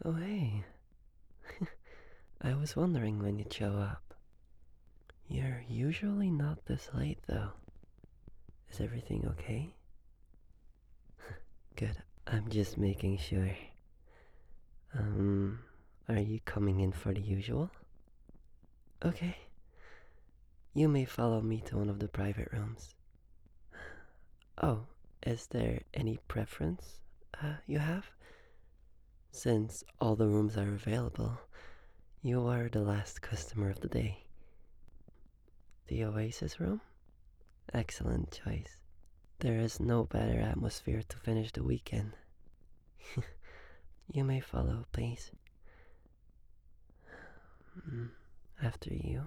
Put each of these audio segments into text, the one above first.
Oh, hey. I was wondering when you'd show up. You're usually not this late, though. Is everything okay? Good. I'm just making sure. Are you coming in for the usual? Okay. You may follow me to one of the private rooms. Oh, is there any preference you have? Since all the rooms are available, you are the last customer of the day. The Oasis room? Excellent choice. There is no better atmosphere to finish the weekend. You may follow, please. Mm, After you.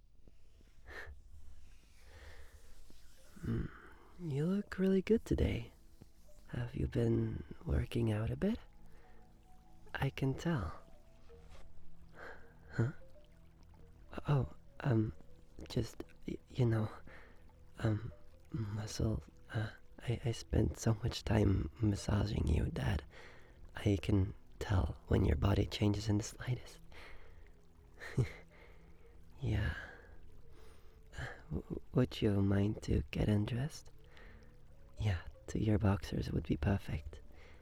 Mm, You look really good today. Have you been working out a bit? I can tell. Huh? Oh, um, just, you know, um, muscle. I spent so much time massaging you that I can tell when your body changes in the slightest. Yeah. Would you mind to get undressed? Yeah, to your boxers would be perfect.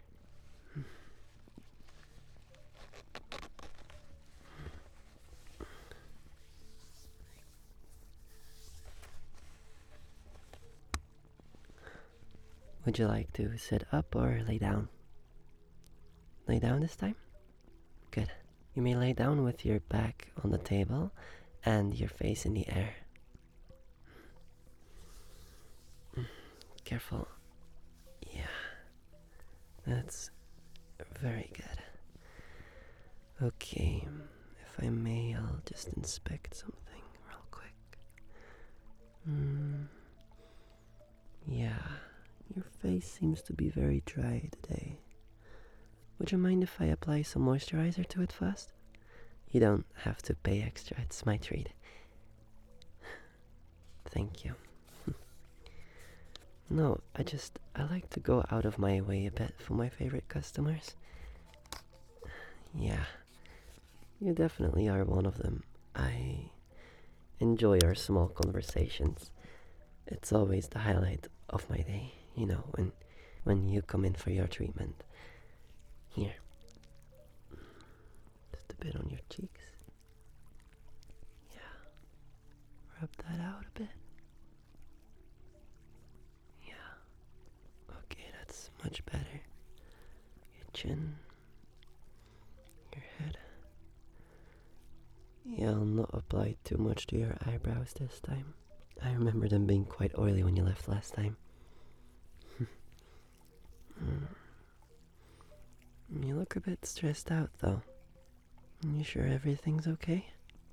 Would you like to sit up or lay down? Lay down this time? Good. You may lay down with your back on the table and your face in the air. Careful. Yeah, that's very good. Okay, if I may, I'll just inspect something real quick. Yeah, your face seems to be very dry today. Would you mind if I apply some moisturizer to it first? You don't have to pay extra, it's my treat. Thank you. No, I like to go out of my way a bit for my favorite customers. Yeah, you definitely are one of them. I enjoy our small conversations. It's always the highlight of my day, when you come in for your treatment. Here, just a bit on your cheeks. Yeah, rub that out a bit. Yeah, okay, that's much better. Your chin, your head. Yeah, I'll not apply too much to your eyebrows this time. I remember them being quite oily when you left last time. Mm, You look a bit stressed out, though. You sure everything's okay?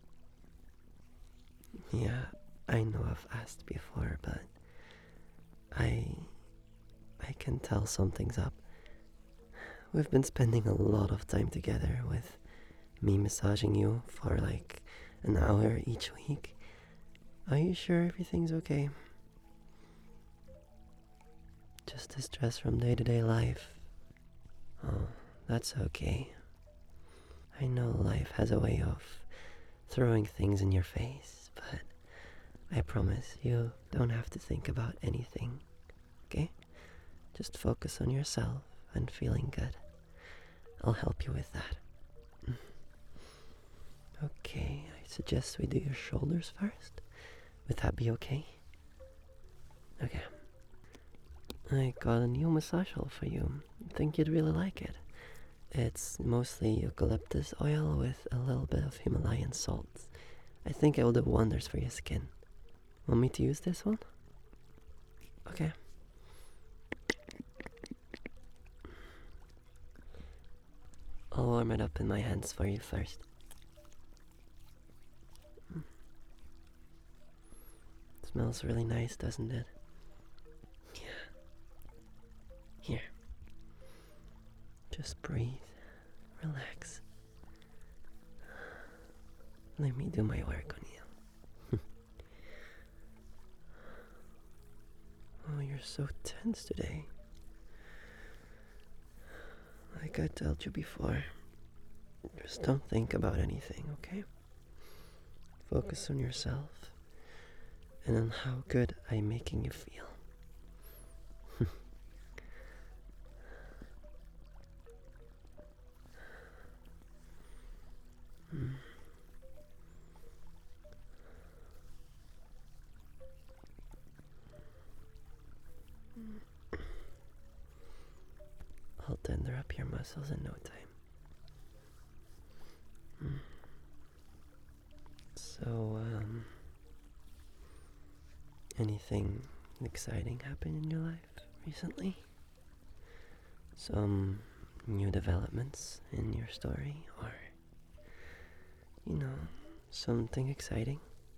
Yeah, I know I've asked before, but I I can tell something's up. We've been spending a lot of time together with me massaging you for like an hour each week. Are you sure everything's okay? Just the stress from day-to-day life. Oh, that's okay. I know life has a way of throwing things in your face, but I promise you don't have to think about anything, okay? Just focus on yourself and feeling good. I'll help you with that. Okay, I suggest we do your shoulders first. Would that be okay? Okay. I got a new massage oil for you. I think you'd really like it. It's mostly eucalyptus oil with a little bit of Himalayan salt. I think it will do wonders for your skin. Want me to use this one? Okay. I'll warm it up in my hands for you first. Smells really nice, doesn't it? Yeah. Here. Just breathe. Relax. Let me do my work on you. Oh, you're so tense today. Like I told you before, Just don't think about anything, okay? Focus on yourself and on how good I'm making you feel. I'll tender up your muscles in no time. So, anything exciting happened in your life recently? Some new developments in your story, or, you know, something exciting?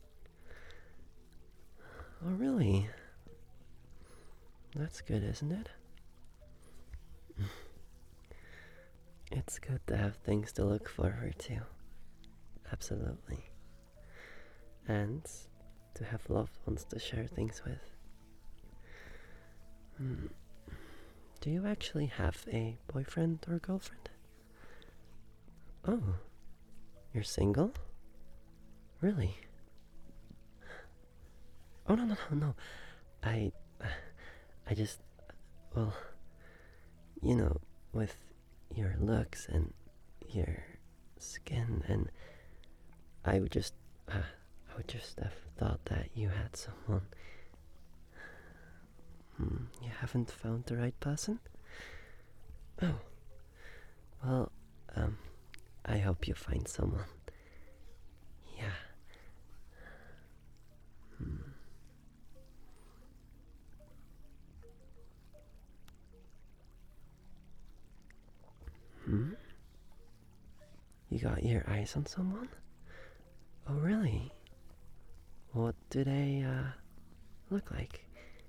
Oh, really? That's good, isn't it? It's good to have things to look forward to. Absolutely. And to have loved ones to share things with. Hmm. Do you actually have a boyfriend or girlfriend? Oh, you're single? Really? Oh, no, no, no, no. I. I just. Well, you know, with your looks and your skin, and I would just. I would just have thought that you had someone. You haven't found the right person? Oh, well, um, I hope you find someone. Yeah. Hmm. Hmm? You got your eyes on someone? Oh, really? What do they, look like?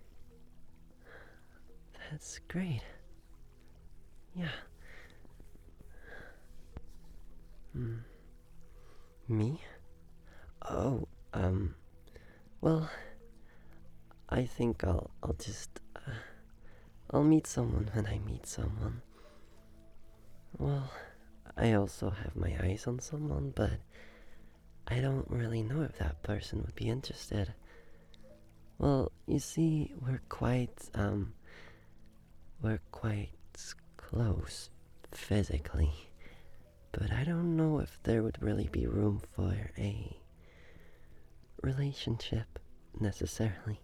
That's great. Yeah. Hmm. Me? Oh, well, I think I'll just, I'll meet someone when I meet someone. Well, I also have my eyes on someone, but I don't really know if that person would be interested. Well, you see, we're quite close physically, but I don't know if there would really be room for a relationship necessarily.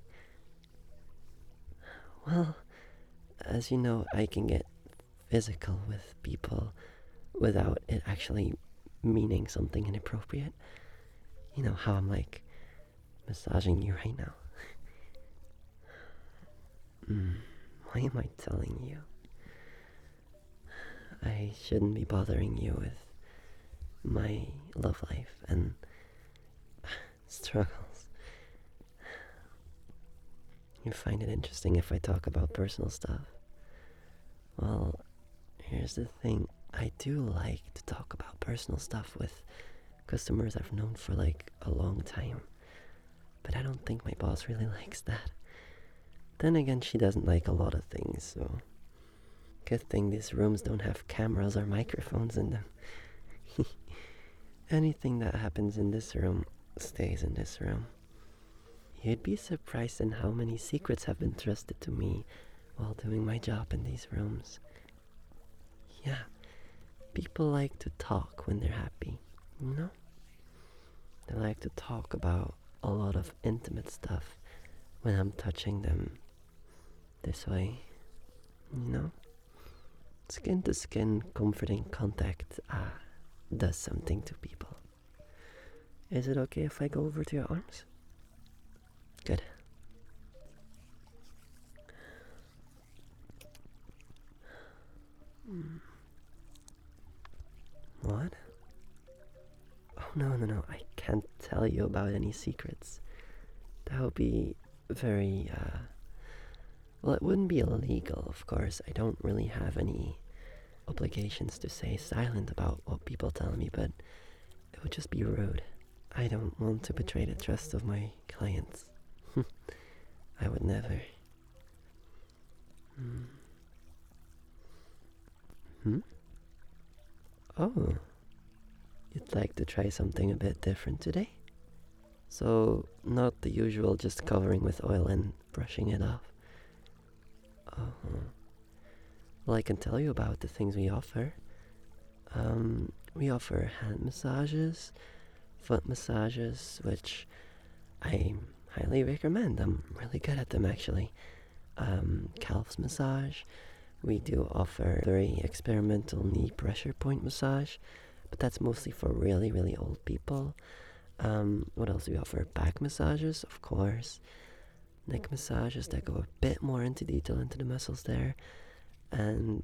Well, as you know, I can get physical with people without it actually meaning something inappropriate. You know how I'm like massaging you right now. Mm, why am I telling you? I shouldn't be bothering you with my love life and struggles. You find it interesting if I talk about personal stuff. Well, here's the thing. I do like to talk about personal stuff with customers I've known for like a long time. But I don't think my boss really likes that. Then again, she doesn't like a lot of things, so good thing these rooms don't have cameras or microphones in them. Anything that happens in this room stays in this room. You'd be surprised in how many secrets have been trusted to me while doing my job in these rooms. Yeah, people like to talk when they're happy, you know? They like to talk about a lot of intimate stuff when I'm touching them this way, you know? Skin to skin, comforting contact does something to people. Is it okay if I go over to your arms? Good. What? Oh, no, no, no. I can't tell you about any secrets. That would be very, well, it wouldn't be illegal, of course. I don't really have any obligations to stay silent about what people tell me, but it would just be rude. I don't want to betray the trust of my clients. I would never. Hmm? Hmm? Oh. You'd like to try something a bit different today? So, not the usual just covering with oil and brushing it off. Oh, well, I can tell you about the things we offer. We offer hand massages, foot massages, which I highly recommend. I'm really good at them actually. Calves massage. We do offer very experimental knee pressure point massage, but that's mostly for really, really old people. What else do we offer? Back massages, of course. Neck massages that go a bit more into detail into the muscles there. And,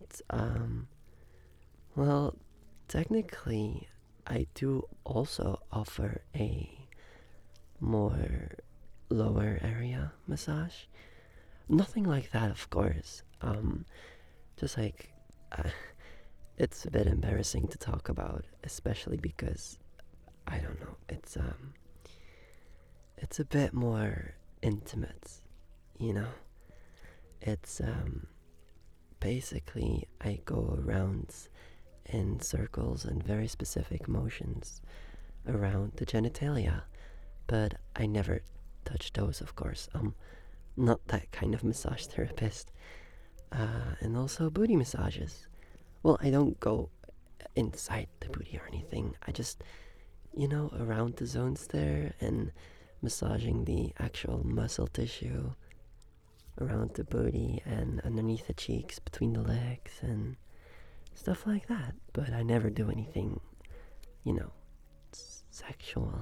well, technically, I do also offer a more lower area massage. Nothing like that, of course. Just like, uh, it's a bit embarrassing to talk about, especially because, I don't know, it's a bit more intimate, you know? It's, basically, I go around in circles and very specific motions around the genitalia, but I never touch those, of course. Not that kind of massage therapist. And also booty massages. Well, I don't go inside the booty or anything. I just, around the zones there and massaging the actual muscle tissue around the booty and underneath the cheeks, between the legs, and stuff like that. But I never do anything, you know, sexual.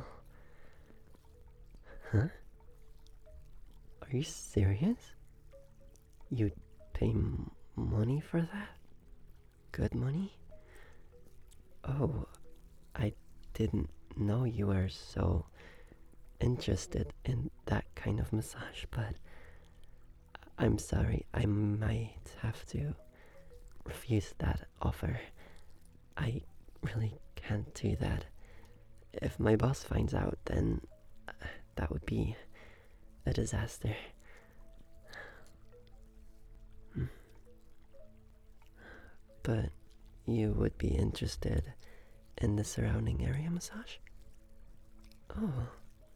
Huh? Are you serious? You'd pay money for that? Good money? Oh, I didn't know you were so interested in that kind of massage, but I'm sorry, I might have to refuse that offer. I really can't do that. If my boss finds out, then that would be a disaster. But you would be interested in the surrounding area massage? Oh,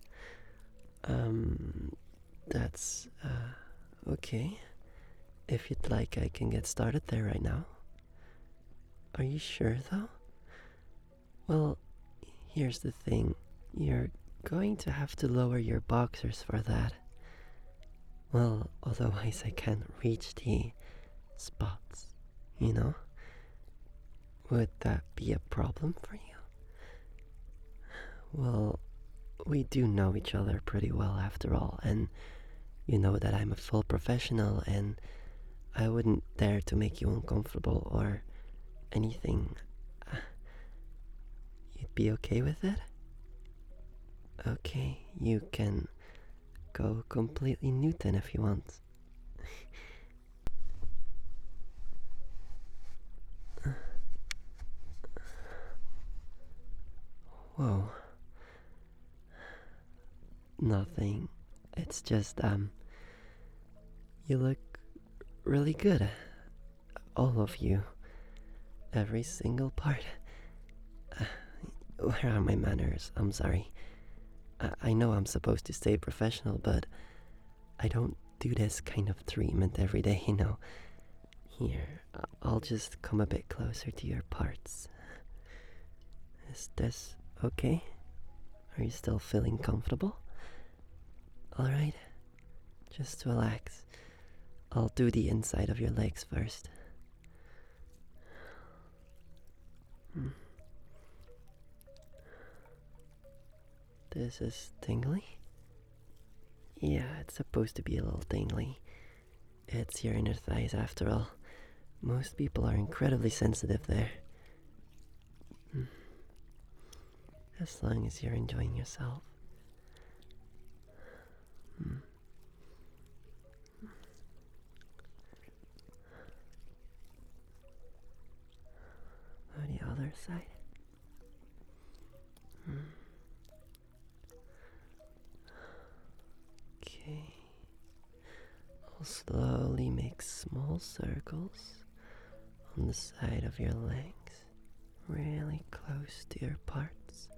that's, okay. If you'd like, I can get started there right now. Are you sure, though? Well, here's the thing. You're going to have to lower your boxers for that. Well, otherwise I can't reach the spots, you know? Would that be a problem for you? Well, we do know each other pretty well after all, and you know that I'm a full professional and I wouldn't dare to make you uncomfortable or anything. You'd be okay with it? Okay, you can go completely Newton if you want. Whoa. Nothing. It's just, you look really good. All of you. Every single part. Where are my manners? I'm sorry. I know I'm supposed to stay professional, but I don't do this kind of treatment every day, you know. Here, I'll just come a bit closer to your parts. Is this okay? Are you still feeling comfortable? Alright, just relax. I'll do the inside of your legs first. This is tingly? Yeah, it's supposed to be a little tingly. It's your inner thighs after all. Most people are incredibly sensitive there. As long as you're enjoying yourself. Or the other side. Okay. I'll slowly make small circles on the side of your legs. really close to your parts.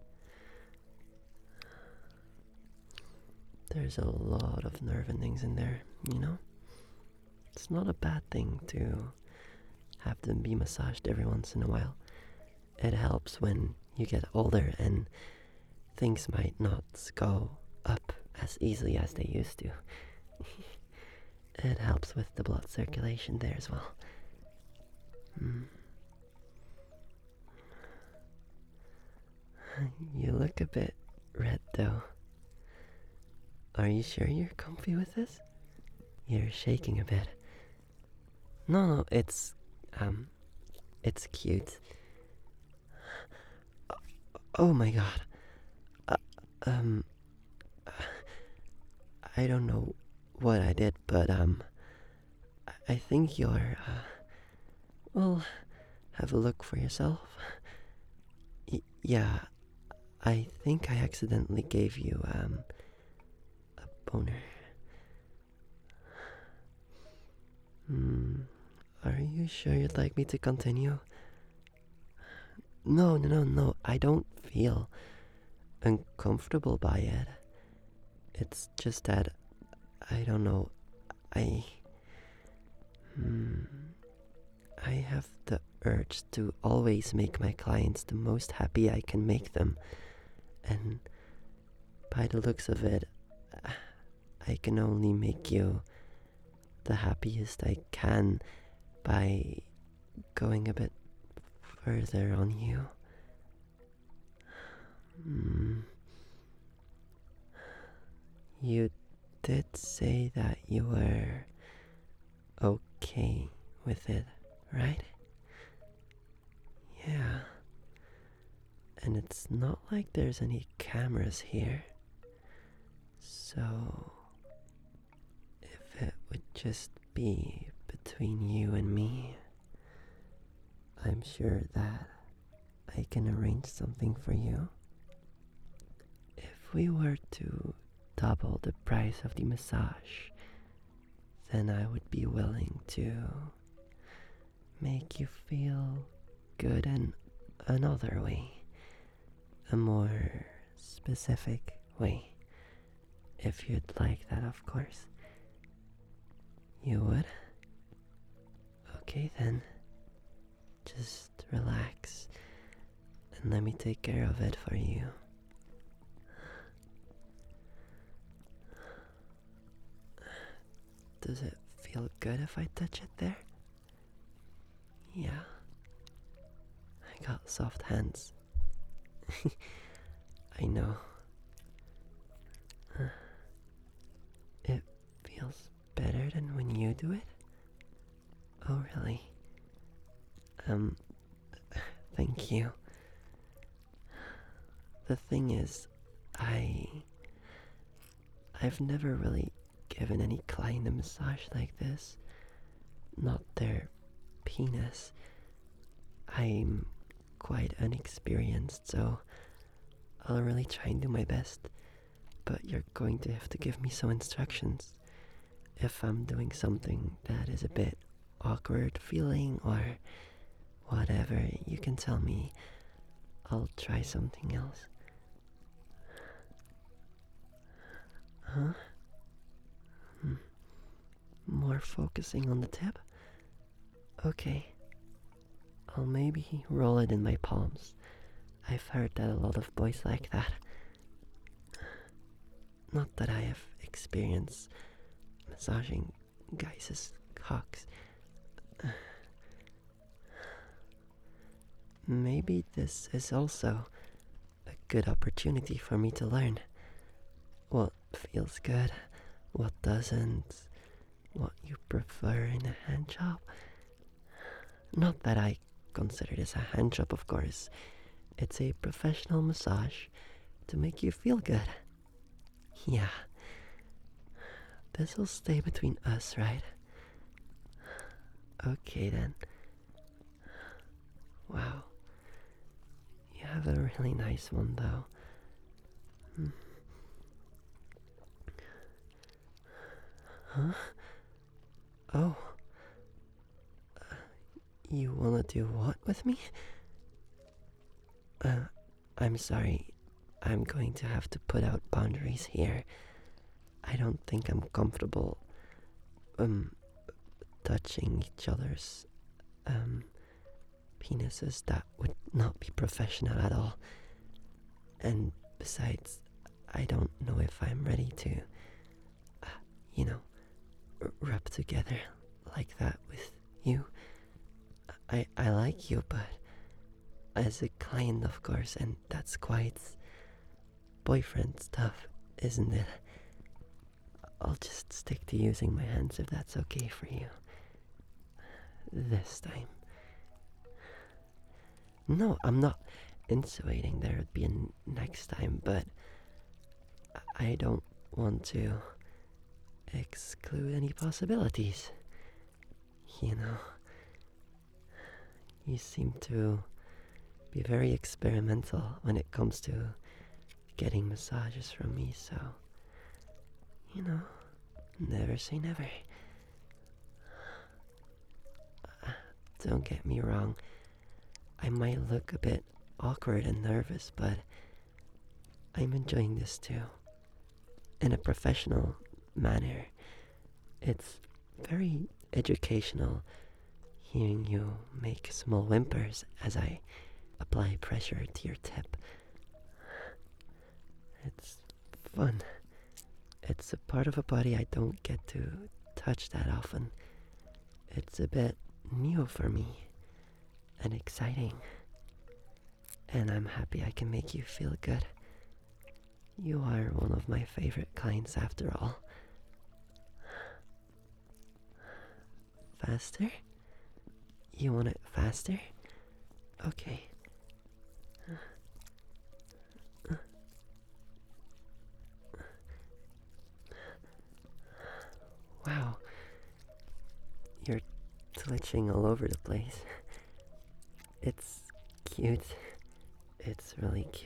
There's a lot of nerve endings in there, you know? It's not a bad thing to have them be massaged every once in a while. It helps when you get older and things might not go up as easily as they used to. It helps with the blood circulation there as well. You look a bit red though. Are you sure you're comfy with this? You're shaking a bit. No, it's cute. Oh my god. Uh, um, I don't know what I did, but I think you're, well, have a look for yourself. Yeah, I think I accidentally gave you, a boner. Are you sure you'd like me to continue? No, I don't feel uncomfortable by it. It's just that, I don't know, I... I have the urge to always make my clients the most happy I can make them. And by the looks of it, I can only make you the happiest I can by going a bit further on you. You did say that you were okay with it, right? Yeah. And it's not like there's any cameras here. So, if it would just be between you and me, I'm sure that I can arrange something for you. If we were to double the price of the massage, then I would be willing to make you feel good in another way. A more specific way. If you'd like that, of course. You would? Okay then. Just relax and let me take care of it for you. Does it feel good if I touch it there? Yeah. I got soft hands. I know. It feels better than when you do it? Oh, really? Thank you. The thing is, I've never really given any client a massage like this. Not their penis. I'm quite unexperienced, so I'll really try and do my best. But you're going to have to give me some instructions. If I'm doing something that is a bit awkward feeling or whatever, you can tell me. I'll try something else. Huh? More focusing on the tip? Okay. I'll maybe roll it in my palms. I've heard that a lot of boys like that. Not that I have experience massaging guys' cocks. Maybe this is also a good opportunity for me to learn what feels good, what doesn't, what you prefer in a hand job. Not that I consider this a hand job, of course. It's a professional massage to make you feel good. Yeah. This'll stay between us, right? Okay then. Wow. You have a really nice one, though. Huh? Oh. You wanna do what with me? Uh, I'm sorry. I'm going to have to put out boundaries here. I don't think I'm comfortable, um, touching each other's, um, penises. That would not be professional at all. And besides, I don't know if I'm ready to, uh, you know, rub together like that with you. I like you, but as a client, of course, and that's quite boyfriend stuff, isn't it? I'll just stick to using my hands if that's okay for you. This time. No, I'm not insinuating there would be a next time, but I don't want to exclude any possibilities. You know, you seem to be very experimental when it comes to getting massages from me, so, you know, never say never. Don't get me wrong, I might look a bit awkward and nervous, but I'm enjoying this too. In a professional manner, it's very educational hearing you make small whimpers as I apply pressure to your tip. It's fun. It's a part of a body I don't get to touch that often. It's a bit new for me and exciting. And I'm happy I can make you feel good. You are one of my favorite clients after all. Faster? You want it faster? Okay. Wow. You're twitching all over the place. It's cute. It's really cute.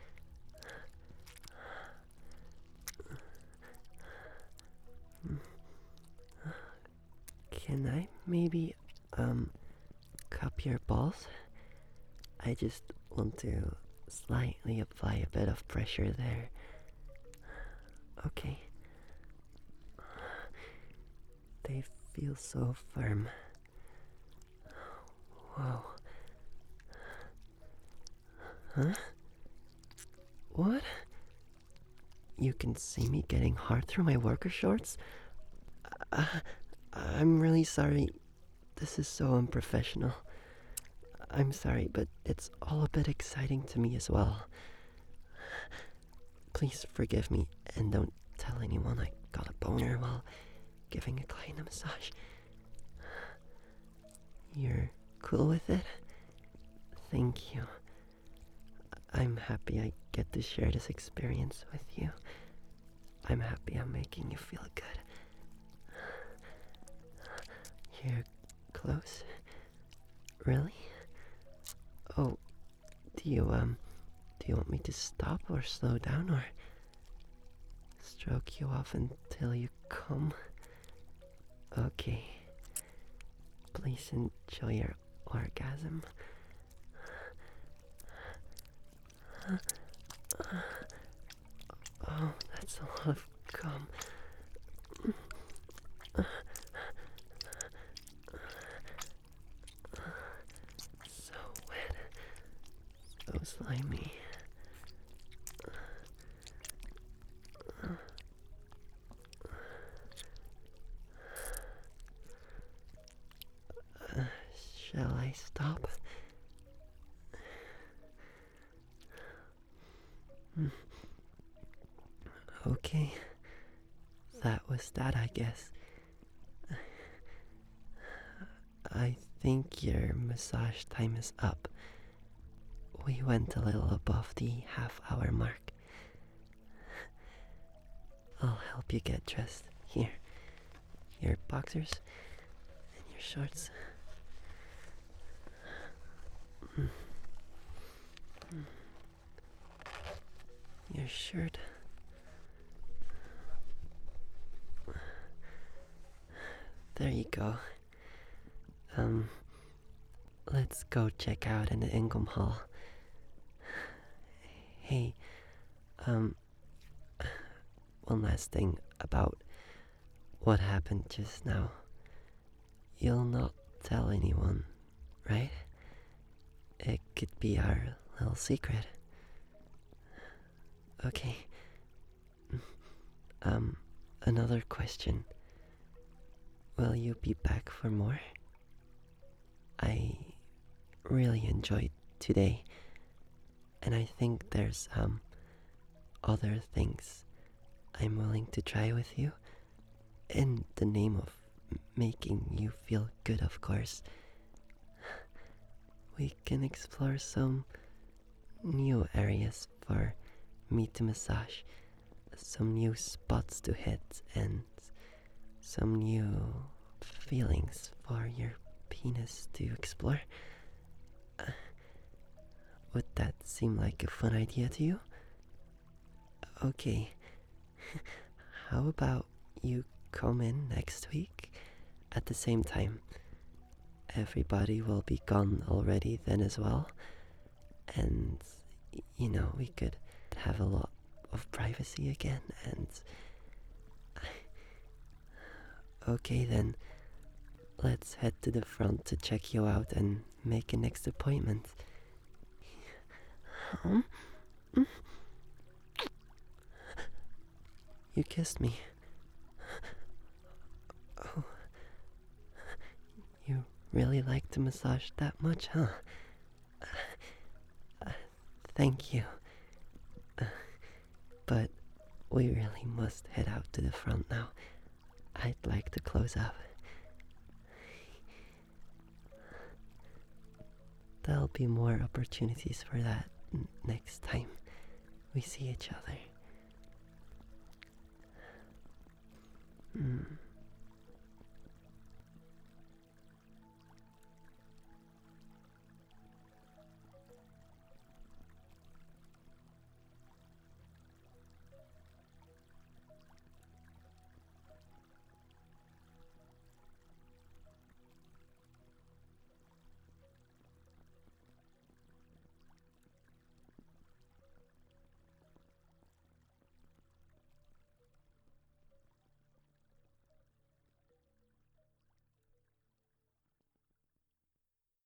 Can I maybe, cup your balls? I just want to slightly apply a bit of pressure there. Okay. They feel so firm. Whoa. Huh? What? You can see me getting hard through my worker shorts? Uh, I'm really sorry. This is so unprofessional. I'm sorry, but it's all a bit exciting to me as well. Please forgive me and don't tell anyone I got a boner while giving a client a massage. You're cool with it? Thank you. I'm happy I get to share this experience with you. I'm happy I'm making you feel good. You're close? Really? Oh, do you want me to stop or slow down or stroke you off until you come? Okay. Please enjoy your orgasm. Oh, that's a lot of cum. So wet. So slimy. Shall I stop? Okay. That was that, I guess. I think your massage time is up. We went a little above the half-hour mark. I'll help you get dressed. Here. Your boxers and your shorts. Your shirt. There you go. Let's go check out in the Ingham Hall. Hey, um, one last thing about what happened just now. You'll not tell anyone, right? It could be our little secret. Okay. Um, Another question. Will you be back for more? I really enjoyed today, and I think there's other things I'm willing to try with you in the name of making you feel good, of course. We can explore some new areas for me to massage, some new spots to hit, and some new feelings for your penis to explore. Would that seem like a fun idea to you? Okay, how about you come in next week at the same time? Everybody will be gone already then as well, and we could have a lot of privacy again. And okay, then let's head to the front to check you out and make a next appointment. Um, you kissed me. Oh, you really like to massage that much, huh? Uh, Thank you. But we really must head out to the front now. I'd like to close up. There'll be more opportunities for that next time we see each other.